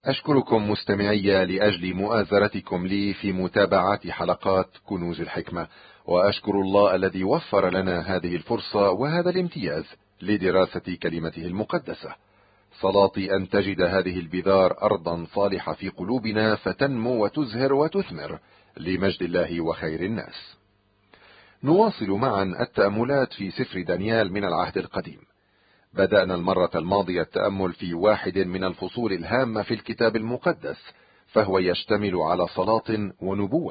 أشكركم مستمعي لأجل مؤازرتكم لي في متابعة حلقات كنوز الحكمة، وأشكر الله الذي وفر لنا هذه الفرصة وهذا الامتياز لدراسة كلمته المقدسة. صلاتي أن تجد هذه البذار أرضا صالحة في قلوبنا فتنمو وتزهر وتثمر لمجد الله وخير الناس. نواصل معا التأملات في سفر دانيال من العهد القديم. بدأنا المرة الماضية التأمل في واحد من الفصول الهامة في الكتاب المقدس، فهو يشتمل على صلاة ونبوة.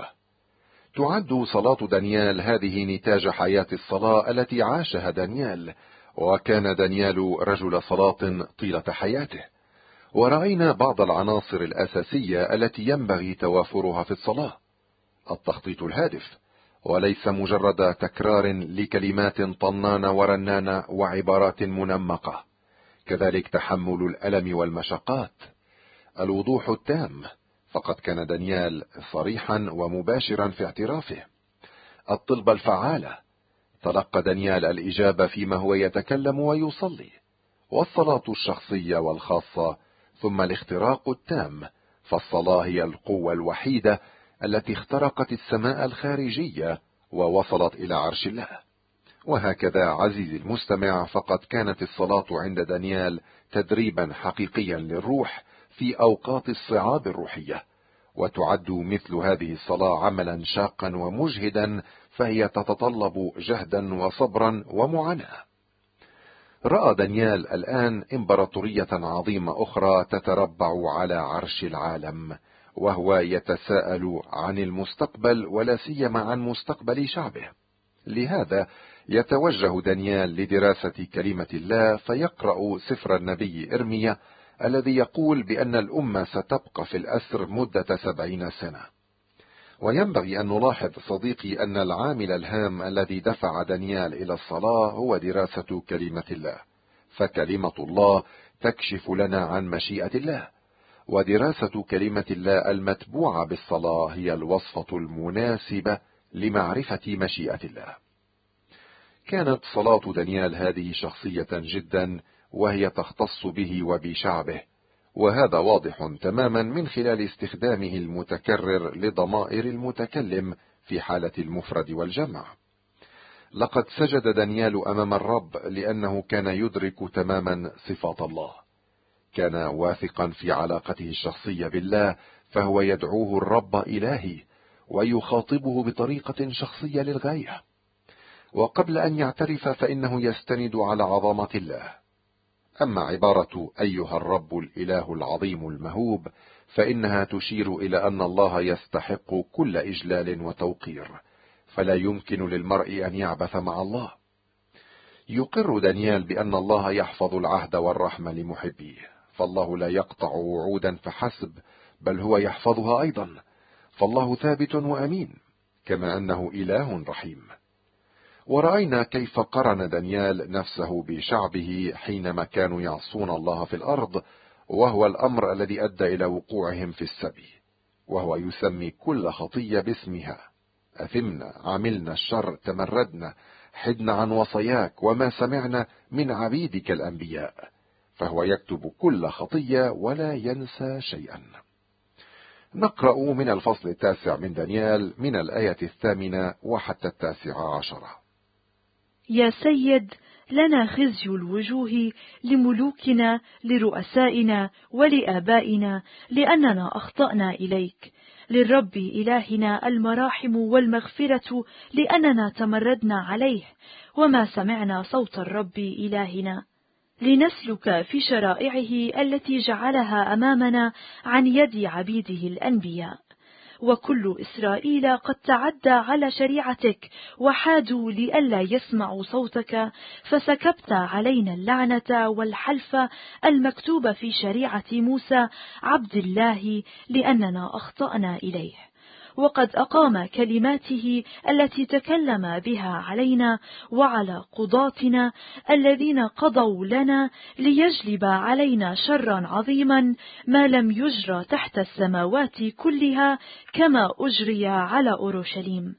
تعد صلاة دانيال هذه نتاج حياة الصلاة التي عاشها دانيال، وكان دانيال رجل صلاة طيلة حياته. ورأينا بعض العناصر الأساسية التي ينبغي توافرها في الصلاة: التخطيط الهادف، وليس مجرد تكرار لكلمات طنانة ورنانة وعبارات منمقة. كذلك تحمل الألم والمشقات. الوضوح التام، فقد كان دانيال صريحا ومباشرا في اعترافه. الطلبة الفعالة، تلقى دانيال الإجابة فيما هو يتكلم ويصلي. والصلاة الشخصية والخاصة، ثم الاختراق التام، فالصلاة هي القوة الوحيدة التي اخترقت السماء الخارجية ووصلت إلى عرش الله. وهكذا عزيزي المستمع، فقد كانت الصلاة عند دانيال تدريبا حقيقيا للروح في أوقات الصعاب الروحية، وتعد مثل هذه الصلاة عملا شاقا ومجهدا، فهي تتطلب جهدا وصبرا ومعاناة. رأى دانيال الآن إمبراطورية عظيمة أخرى تتربع على عرش العالم، وهو يتساءل عن المستقبل، ولا سيما عن مستقبل شعبه. لهذا يتوجه دانيال لدراسة كلمة الله، فيقرأ سفر النبي إرميا الذي يقول بأن الأمة ستبقى في الأسر مدة 70 سنة. وينبغي أن نلاحظ صديقي أن العامل الهام الذي دفع دانيال إلى الصلاة هو دراسة كلمة الله، فكلمة الله تكشف لنا عن مشيئة الله، ودراسة كلمة الله المتبوعة بالصلاة هي الوصفة المناسبة لمعرفة مشيئة الله. كانت صلاة دانيال هذه شخصية جدا، وهي تختص به وبشعبه، وهذا واضح تماما من خلال استخدامه المتكرر لضمائر المتكلم في حالة المفرد والجمع. لقد سجد دانيال أمام الرب لأنه كان يدرك تماما صفات الله. كان واثقا في علاقته الشخصية بالله، فهو يدعوه الرب إلهي ويخاطبه بطريقة شخصية للغاية. وقبل أن يعترف فإنه يستند على عظمة الله. أما عبارة أيها الرب الإله العظيم المهوب، فإنها تشير إلى أن الله يستحق كل إجلال وتوقير، فلا يمكن للمرء أن يعبث مع الله. يقر دانيال بأن الله يحفظ العهد والرحمة لمحبيه، فالله لا يقطع وعودا فحسب، بل هو يحفظها أيضا، فالله ثابت وأمين، كما أنه إله رحيم. ورأينا كيف قرن دانيال نفسه بشعبه حينما كانوا يعصون الله في الأرض، وهو الأمر الذي أدى إلى وقوعهم في السبي، وهو يسمي كل خطية باسمها: أثمنا، عملنا الشر، تمردنا، حدنا عن وصاياك، وما سمعنا من عبيدك الأنبياء. فهو يكتب كل خطية ولا ينسى شيئا. نقرأ من الفصل 9 من دانيال من الآية 8 وحتى 19. يا سيد، لنا خزي الوجوه لملوكنا، لرؤسائنا ولآبائنا، لأننا أخطأنا إليك. للرب إلهنا المراحم والمغفرة، لأننا تمردنا عليه، وما سمعنا صوت الرب إلهنا. لنسلك في شرائعه التي جعلها أمامنا عن يد عبيده الأنبياء. وكل إسرائيل قد تعدى على شريعتك، وحادوا لئلا يسمعوا صوتك، فسكبت علينا اللعنة والحلف المكتوب في شريعة موسى عبد الله، لأننا أخطأنا إليه. وقد أقام كلماته التي تكلم بها علينا وعلى قضاتنا الذين قضوا لنا، ليجلب علينا شرا عظيما ما لم يجرى تحت السماوات كلها، كما أجري على أورشليم.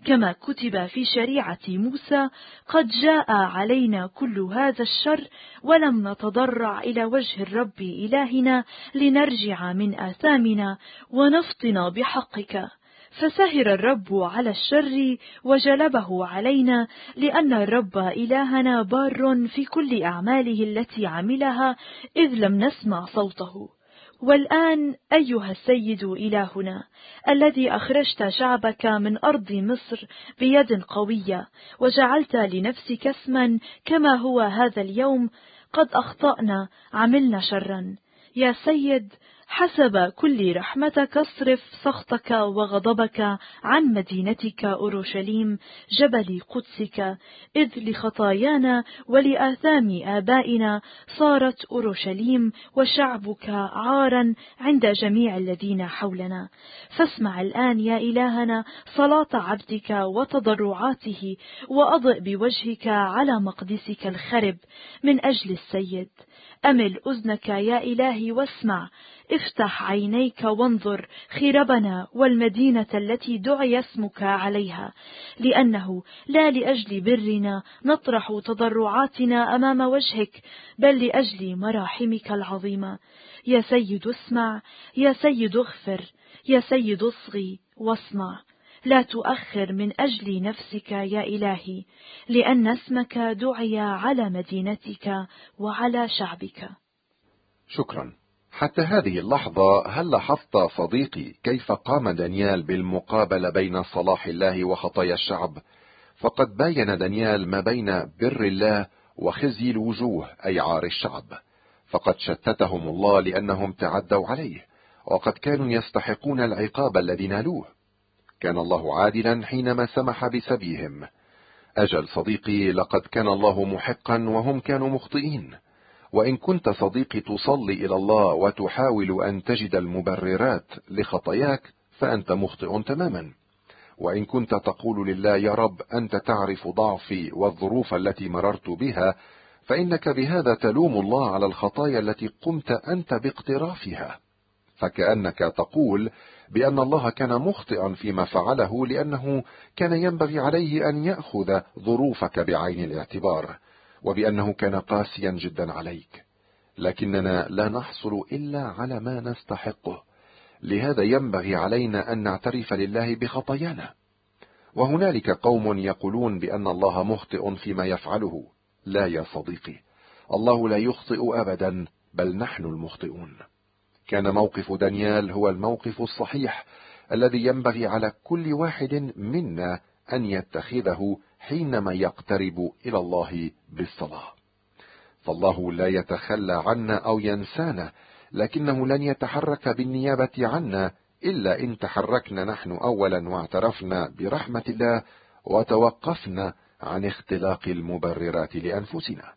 كما كتب في شريعة موسى: قد جاء علينا كل هذا الشر ولم نتضرع إلى وجه الرب إلهنا لنرجع من آثامنا ونفطن بحقك. فسهر الرب على الشر وجلبه علينا، لأن الرب إلهنا بار في كل أعماله التي عملها، إذ لم نسمع صوته. والآن أيها السيد إلهنا الذي أخرجت شعبك من أرض مصر بيد قوية، وجعلت لنفسك اسما كما هو هذا اليوم، قد أخطأنا، عملنا شرا. يا سيد، حسب كل رحمتك اصرف سخطك وغضبك عن مدينتك أورشليم جبل قدسك، إذ لخطايانا ولآثام آبائنا صارت أورشليم وشعبك عارا عند جميع الذين حولنا. فاسمع الآن يا إلهنا صلاة عبدك وتضرعاته، وأضئ بوجهك على مقدسك الخرب من أجل السيد. أمل أذنك يا إلهي واسمع، افتح عينيك وانظر خربنا والمدينة التي دعي اسمك عليها، لأنه لا لأجل برنا نطرح تضرعاتنا أمام وجهك، بل لأجل مراحمك العظيمة. يا سيد اسمع، يا سيد اغفر، يا سيد اصغي واصنع. لا تؤخر من أجل نفسك يا إلهي، لأن اسمك دعي على مدينتك وعلى شعبك. شكرا. حتى هذه اللحظة هل لاحظت صديقي كيف قام دانيال بالمقابلة بين صلاح الله وخطايا الشعب؟ فقد باين دانيال ما بين بر الله وخزي الوجوه أي عار الشعب، فقد شتتهم الله لأنهم تعدوا عليه، وقد كانوا يستحقون العقاب الذي نالوه. كان الله عادلا حينما سمح بسبيهم. أجل صديقي، لقد كان الله محقا وهم كانوا مخطئين. وإن كنت صديقي تصلي إلى الله وتحاول أن تجد المبررات لخطاياك، فأنت مخطئ تماما. وإن كنت تقول لله: يا رب أنت تعرف ضعفي والظروف التي مررت بها، فإنك بهذا تلوم الله على الخطايا التي قمت أنت باقترافها، فكأنك تقول بأن الله كان مخطئا فيما فعله، لأنه كان ينبغي عليه أن يأخذ ظروفك بعين الاعتبار، وبأنه كان قاسيا جدا عليك. لكننا لا نحصل إلا على ما نستحقه، لهذا ينبغي علينا أن نعترف لله بخطايانا. وهنالك قوم يقولون بأن الله مخطئ فيما يفعله. لا يا صديقي، الله لا يخطئ أبدا، بل نحن المخطئون. كان موقف دانيال هو الموقف الصحيح الذي ينبغي على كل واحد منا أن يتخذه حينما يقترب إلى الله بالصلاة. فالله لا يتخلى عنا أو ينسانا، لكنه لن يتحرك بالنيابة عنا إلا إن تحركنا نحن أولا واعترفنا برحمة الله وتوقفنا عن اختلاق المبررات لأنفسنا.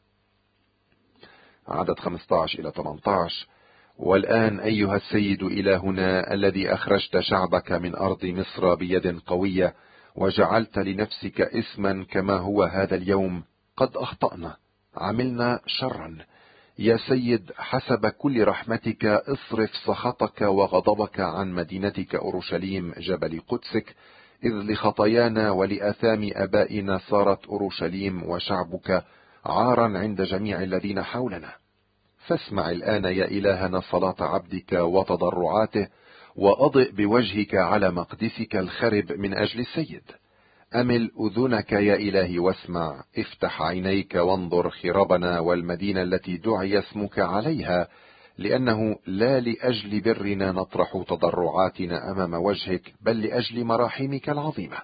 عدد 15 إلى 18: والآن أيها السيد إلهنا الذي أخرجت شعبك من أرض مصر بيد قوية، وجعلت لنفسك اسما كما هو هذا اليوم، قد أخطأنا، عملنا شرا. يا سيد، حسب كل رحمتك اصرف سخطك وغضبك عن مدينتك أورشليم جبل قدسك، إذ لخطايانا ولآثام آبائنا صارت أورشليم وشعبك عارا عند جميع الذين حولنا. فاسمع الآن يا إلهنا صلاة عبدك وتضرعاته، وأضئ بوجهك على مقدسك الخرب من أجل السيد. أمل أذنك يا إلهي واسمع، افتح عينيك وانظر خرابنا والمدينة التي دعي اسمك عليها، لأنه لا لأجل برنا نطرح تضرعاتنا أمام وجهك، بل لأجل مراحمك العظيمة.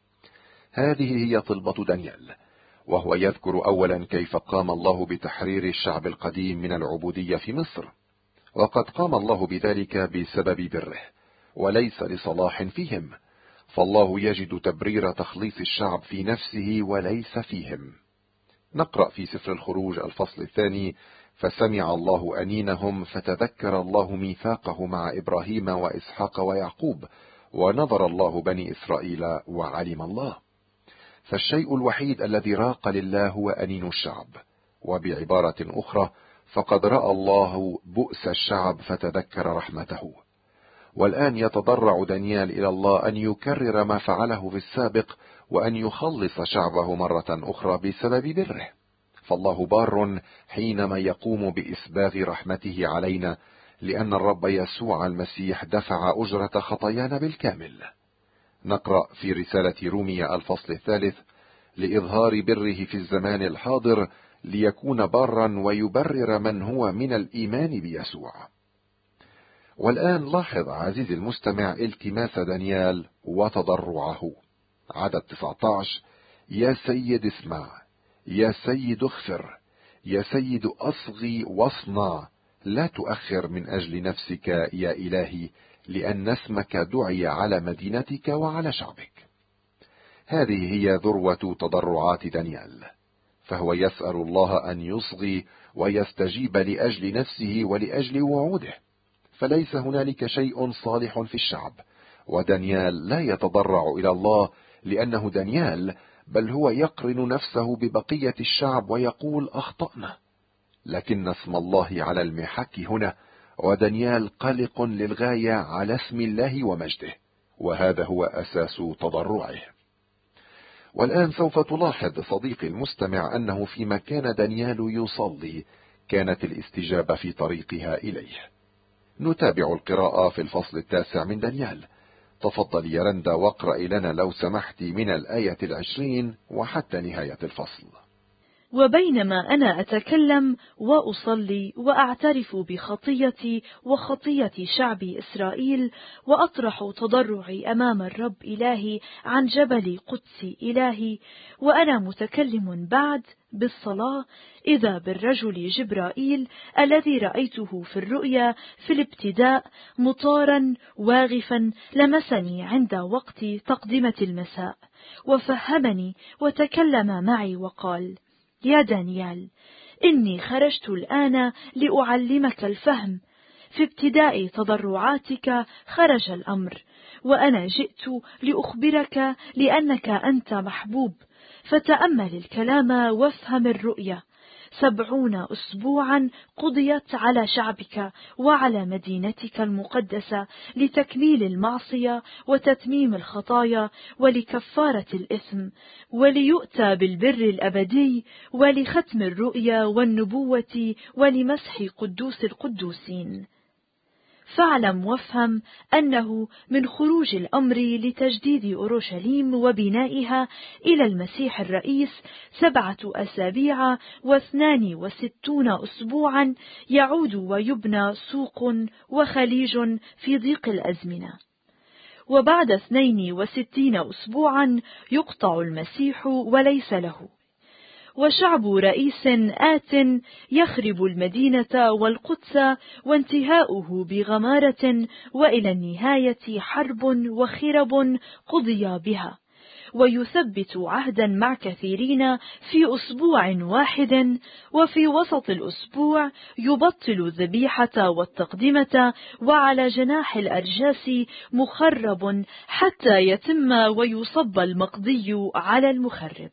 هذه هي طلبة دانيال، وهو يذكر أولا كيف قام الله بتحرير الشعب القديم من العبودية في مصر، وقد قام الله بذلك بسبب بره وليس لصلاح فيهم، فالله يجد تبرير تخليص الشعب في نفسه وليس فيهم. نقرأ في سفر الخروج الفصل 2: فسمع الله أنينهم، فتذكر الله ميثاقه مع إبراهيم وإسحاق ويعقوب، ونظر الله بني إسرائيل وعلم الله. فالشيء الوحيد الذي راق لله هو أنين الشعب، وبعبارة أخرى فقد رأى الله بؤس الشعب فتذكر رحمته. والآن يتضرع دانيال إلى الله أن يكرر ما فعله في السابق، وأن يخلص شعبه مرة أخرى بسبب بره. فالله بار حينما يقوم بإسباغ رحمته علينا، لأن الرب يسوع المسيح دفع أجرة خطايانا بالكامل. نقرأ في رسالة رومية الفصل 3: لإظهار بره في الزمان الحاضر ليكون بارا ويبرر من هو من الإيمان بيسوع. والآن لاحظ عزيزي المستمع التماس دانيال وتضرعه. عدد 19: يا سيد اسمع، يا سيد اغفر، يا سيد أصغي واصنع، لا تؤخر من أجل نفسك يا إلهي، لأن اسمك دعي على مدينتك وعلى شعبك. هذه هي ذروة تضرعات دانيال، فهو يسأل الله أن يصغي ويستجيب لأجل نفسه ولأجل وعوده، فليس هنالك شيء صالح في الشعب، ودانيال لا يتضرع إلى الله لأنه دانيال، بل هو يقرن نفسه ببقية الشعب ويقول أخطأنا. لكن اسم الله على المحك هنا، ودانيال قلق للغاية على اسم الله ومجده، وهذا هو أساس تضرعه. والآن سوف تلاحظ صديقي المستمع أنه فيما كان دانيال يصلي كانت الاستجابة في طريقها إليه. نتابع القراءة في الفصل 9 من دانيال. تفضل يا رندا واقرأ لنا لو سمحت من الآية 20 وحتى نهاية الفصل. وبينما أنا أتكلم وأصلي وأعترف بخطيتي وخطية شعب إسرائيل، وأطرح تضرعي أمام الرب إلهي عن جبل قدس إلهي، وأنا متكلم بعد بالصلاة، إذا بالرجل جبرائيل الذي رأيته في الرؤيا في الابتداء مطارا واغفا لمسني عند وقت تقدمة المساء، وفهمني وتكلم معي وقال: يا دانيال، إني خرجت الآن لأعلمك الفهم. في ابتداء تضرعاتك خرج الأمر، وأنا جئت لأخبرك لأنك أنت محبوب. فتأمل الكلام وافهم الرؤيا. 70 أسبوعا قضيت على شعبك وعلى مدينتك المقدسة لتكميل المعصية وتتميم الخطايا ولكفارة الإثم، وليؤتى بالبر الأبدي ولختم الرؤيا والنبوة ولمسح قدوس القدوسين. فاعلم وافهم أنه من خروج الأمر لتجديد أورشليم وبنائها إلى المسيح الرئيس 7 أسابيع و62 أسبوعا يعود ويبنى سوق وخليج في ضيق الأزمنة، وبعد 62 أسبوعا يقطع المسيح وليس له، وشعب رئيس آت يخرب المدينة والقدس، وانتهاؤه بغمارة، وإلى النهاية حرب وخرب قضي بها، ويثبت عهدا مع كثيرين في أسبوع واحد، وفي وسط الأسبوع يبطل الذبيحة والتقدمة، وعلى جناح الأرجاس مخرب حتى يتم ويصب المقضي على المخرب.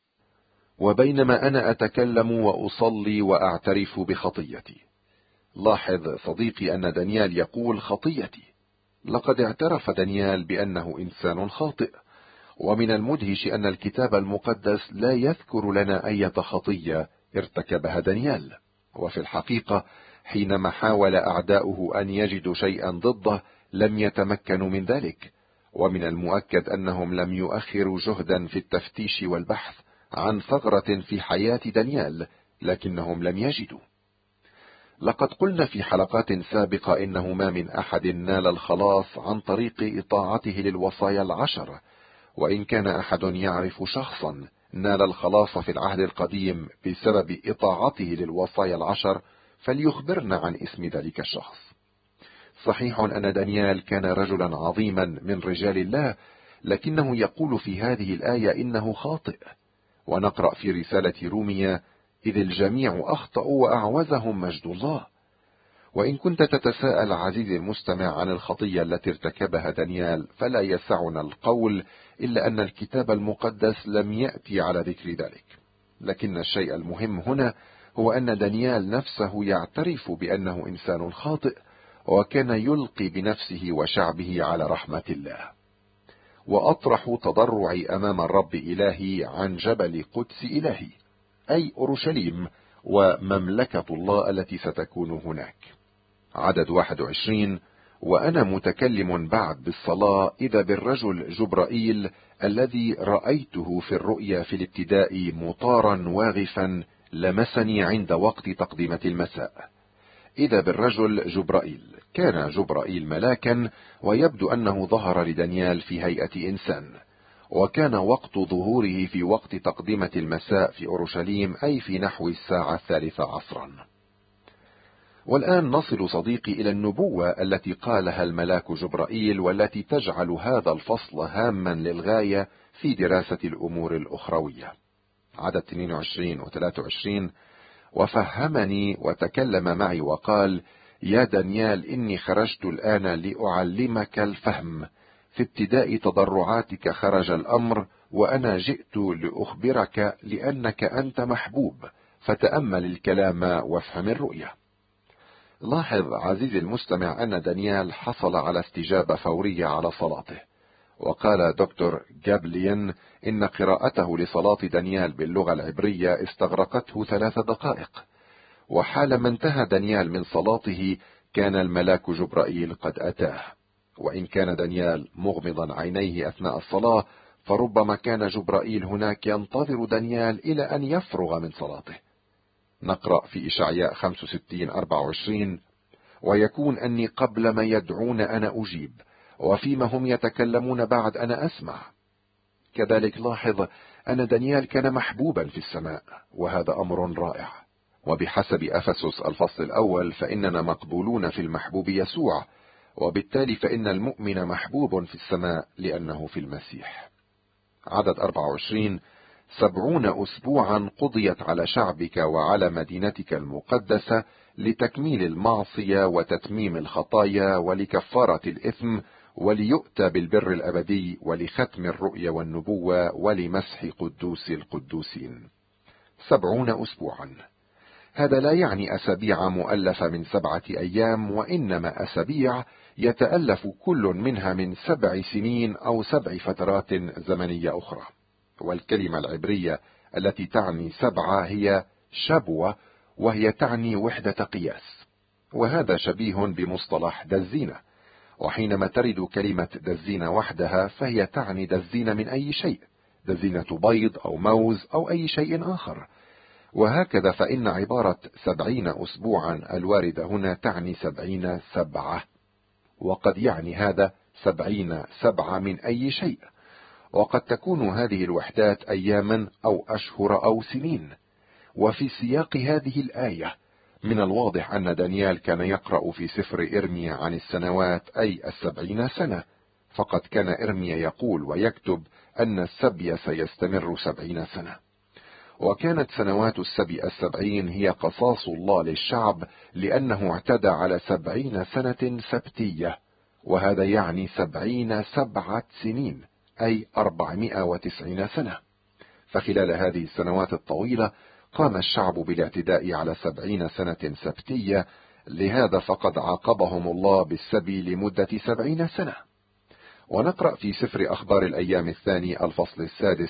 وبينما أنا أتكلم وأصلي وأعترف بخطيتي. لاحظ صديقي أن دانيال يقول خطيتي. لقد اعترف دانيال بأنه إنسان خاطئ، ومن المدهش أن الكتاب المقدس لا يذكر لنا أي خطية ارتكبها دانيال. وفي الحقيقة حينما حاول أعداؤه أن يجدوا شيئا ضده لم يتمكنوا من ذلك، ومن المؤكد أنهم لم يؤخروا جهدا في التفتيش والبحث عن ثغرة في حياة دانيال، لكنهم لم يجدوا. لقد قلنا في حلقات سابقة إنه ما من أحد نال الخلاص عن طريق إطاعته للوصايا 10، وإن كان أحد يعرف شخصا نال الخلاص في العهد القديم بسبب إطاعته للوصايا 10 فليخبرنا عن اسم ذلك الشخص. صحيح أن دانيال كان رجلا عظيما من رجال الله، لكنه يقول في هذه الآية إنه خاطئ. ونقرأ في رسالة رومية: إذ الجميع أخطأوا وأعوزهم مجد الله. وإن كنت تتساءل عزيزي المستمع عن الخطية التي ارتكبها دانيال، فلا يسعنا القول إلا أن الكتاب المقدس لم يأتي على ذكر ذلك. لكن الشيء المهم هنا هو أن دانيال نفسه يعترف بأنه إنسان خاطئ، وكان يلقي بنفسه وشعبه على رحمة الله. وأطرح تضرعي أمام الرب إلهي عن جبل قدس إلهي، أي أورشليم ومملكة الله التي ستكون هناك. عدد 21: وأنا متكلم بعد بالصلاة إذا بالرجل جبرائيل الذي رأيته في الرؤيا في الابتداء مطارا واغفا لمسني عند وقت تقدمة المساء. إذا بالرجل جبرائيل، كان جبرائيل ملاكا، ويبدو أنه ظهر لدانيال في هيئة إنسان، وكان وقت ظهوره في وقت تقدمة المساء في أورشليم، أي في نحو الساعة 13 عصرا. والآن نصل صديقي إلى النبوة التي قالها الملاك جبرائيل، والتي تجعل هذا الفصل هاما للغاية في دراسة الأمور الأخروية. عدد 22 و 23: وفهمني وتكلم معي وقال: يا دانيال، إني خرجت الآن لأعلمك الفهم، في ابتداء تضرعاتك خرج الأمر، وأنا جئت لأخبرك لأنك أنت محبوب، فتأمل الكلام وافهم الرؤية. لاحظ عزيزي المستمع أن دانيال حصل على استجابة فورية على صلاته. وقال دكتور جابليان إن قراءته لصلاة دانيال باللغة العبرية استغرقته 3 دقائق، وحالما انتهى دانيال من صلاته كان الملاك جبرائيل قد أتاه. وإن كان دانيال مغمضا عينيه أثناء الصلاة، فربما كان جبرائيل هناك ينتظر دانيال إلى أن يفرغ من صلاته. نقرأ في إشعياء 65:24: ويكون أني قبل ما يدعون أنا أجيب، وفيما هم يتكلمون بعد أنا أسمع. كذلك لاحظ أن دانيال كان محبوبا في السماء، وهذا أمر رائع. وبحسب أفسس الفصل الأول فإننا مقبولون في المحبوب يسوع، وبالتالي فإن المؤمن محبوب في السماء لأنه في المسيح. عدد 24: 70 أسبوعا قضيت على شعبك وعلى مدينتك المقدسة لتكميل المعصية وتتميم الخطايا ولكفارة الإثم وليؤتى بالبر الأبدي ولختم الرؤيا والنبوة ولمسح قدوس القدوسين. 70 أسبوعا، هذا لا يعني أسابيع مؤلفة من 7 أيام، وإنما أسابيع يتألف كل منها من 7 سنين أو 7 فترات زمنية أخرى. والكلمة العبرية التي تعني 7 هي شبوة، وهي تعني وحدة قياس، وهذا شبيه بمصطلح دزينة. وحينما ترد كلمة دزينة وحدها فهي تعني دزينة من أي شيء، دزينة بيض أو موز أو أي شيء آخر. وهكذا فإن عبارة 70 أسبوعا الواردة هنا تعني 70 سبعة، وقد يعني هذا 70 سبعة من أي شيء. وقد تكون هذه الوحدات أياما أو أشهر أو سنين. وفي سياق هذه الآية من الواضح أن دانيال كان يقرأ في سفر إرميا عن السنوات، أي 70 سنة، فقد كان إرميا يقول ويكتب أن السبي سيستمر 70 سنة. وكانت سنوات السبي 70 هي قصاص الله للشعب، لأنه اعتدى على 70 سنة سبتية، وهذا يعني 70 سبعة سنين، أي 490 سنة. فخلال هذه السنوات الطويلة قام الشعب بالاعتداء على 70 سنة سبتية، لهذا فقد عاقبهم الله بالسبي لمدة 70 سنة. ونقرأ في سفر أخبار الأيام الثاني الفصل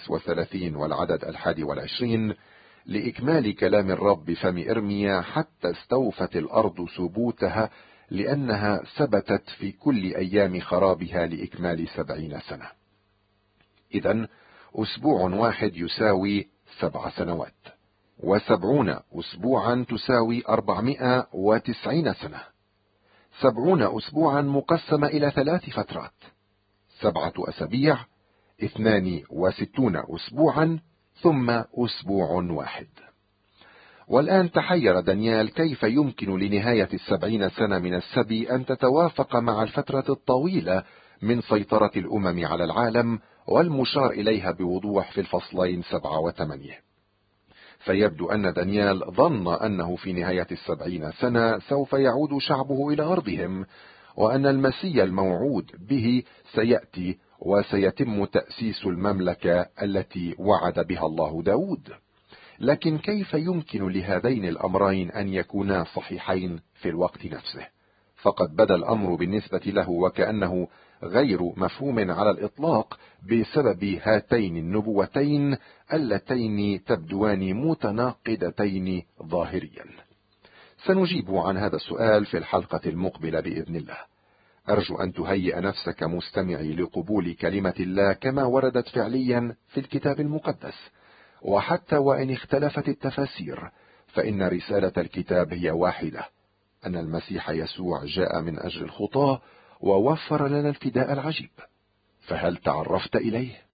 36 والعدد 21: لإكمال كلام الرب بفم إرميا حتى استوفت الأرض سبوتها، لأنها ثبتت في كل أيام خرابها لإكمال 70 سنة. إذن أسبوع واحد يساوي 7 سنوات، و70 أسبوعا تساوي 490 سنة. 70 أسبوعا مقسمة إلى 3 فترات، 7 أسابيع، 62 أسبوعا، ثم أسبوع واحد. والآن تحير دانيال كيف يمكن لنهاية 70 سنة من السبي أن تتوافق مع الفترة الطويلة من سيطرة الأمم على العالم، والمشار إليها بوضوح في الفصلين 7 و8. فيبدو أن دانيال ظن أنه في نهاية 70 سنة سوف يعود شعبه إلى أرضهم، وأن المسيا الموعود به سيأتي وسيتم تأسيس المملكة التي وعد بها الله داود. لكن كيف يمكن لهذين الأمرين أن يكونا صحيحين في الوقت نفسه؟ فقد بدا الأمر بالنسبة له وكأنه غير مفهوم على الإطلاق بسبب هاتين النبوتين اللتين تبدوان متناقضتين ظاهريا. سنجيب عن هذا السؤال في الحلقة المقبلة بإذن الله. أرجو أن تهيئ نفسك مستمعي لقبول كلمة الله كما وردت فعليا في الكتاب المقدس، وحتى وإن اختلفت التفاسير فإن رسالة الكتاب هي واحدة، أن المسيح يسوع جاء من أجل الخطاة ووفر لنا الفداء العجيب. فهل تعرفت إليه؟